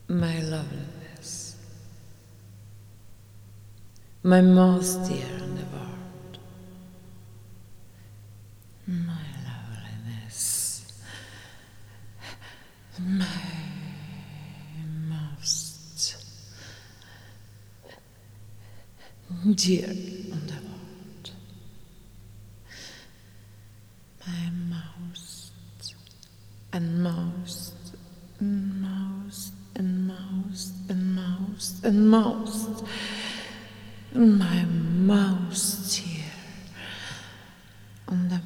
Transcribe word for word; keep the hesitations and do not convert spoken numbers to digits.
my loveliness, my most dear in the world, my loveliness, my most dear in the world, my most and most and most and most and most and most, my most dear on the